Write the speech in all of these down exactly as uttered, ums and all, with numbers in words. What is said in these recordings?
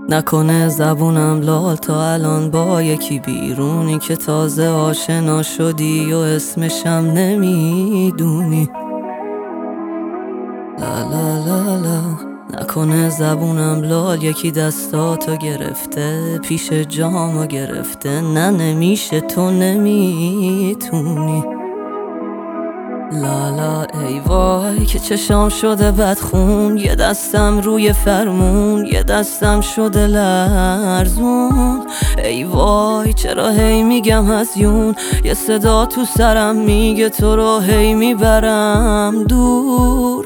نکنه زبونم لال تا الان با یکی بیرونی که تازه آشنا شدی و اسمشم نمیدونی. لا لا لا لا نکنه زبونم لال یکی دستاتو گرفته پیش جامو گرفته. نه نمیشه تو نمیتونی. لالا ای وای که چشام شده بدخون، یه دستم روی فرمون یه دستم شده لرزون. ای وای چرا هی میگم هزیون، یه صدا تو سرم میگه تو رو هی میبرم دور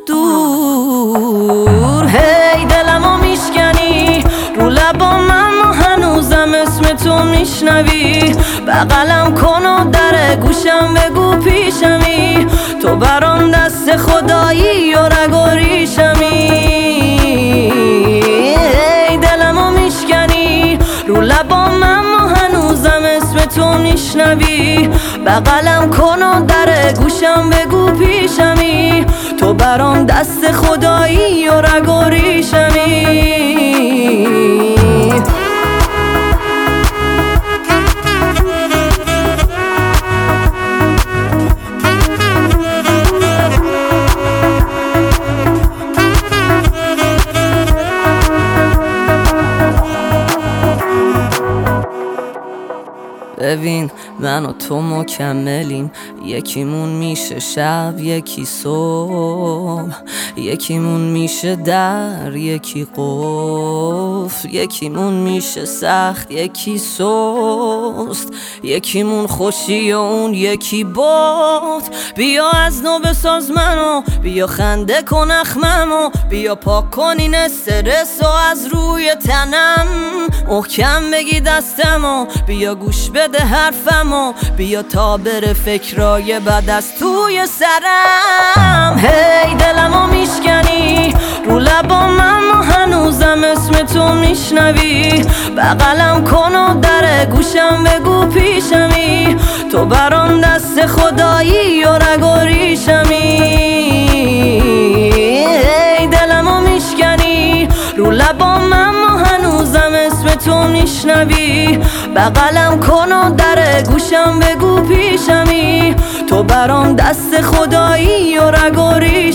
دور. هی دلمو میشکنی رو لبام اما هنوزم اسم تو میشنوی. بغلم کن و در گوشم بگو پیشمی، تو برام دست خدایی و رگ و ریشمی. ای دلمو میشکنی رو لبام اما هنوزم اسم تو میشنوی. بغلم کن و در گوشم بگو پیشمی، تو برام دست خدایی و رگ و ریشمی. ببین من و تو مکملیم، یکیمون میشه شب یکی صبح، یکیمون میشه در یکی قفل، یکیمون میشه سخت یکی سست، یکیمون خوشی و اون یکی باد. بیا از نو بساز منو، بیا خنده کن اخممو، بیا پاک کن این استرس و از روی تنم محکم بگی دستمو، بیا گوش بده حرفمو، بیا تا بره فکرای بد از توی سرم. هی دلمو میشکنی رو لبام اما هنوزم اسم تو میشنوی. بغلم کن و در گوشم بگو پیشمی، تو برام دست خدایی و رگ و ریشمی. هی دلمو میشکنی رو لبام اما هنوزم اسم تو میشنوی. بغلم کن و در گوشم بگو پیشمی، تو برام دست خدایی و رگ و ریشمی.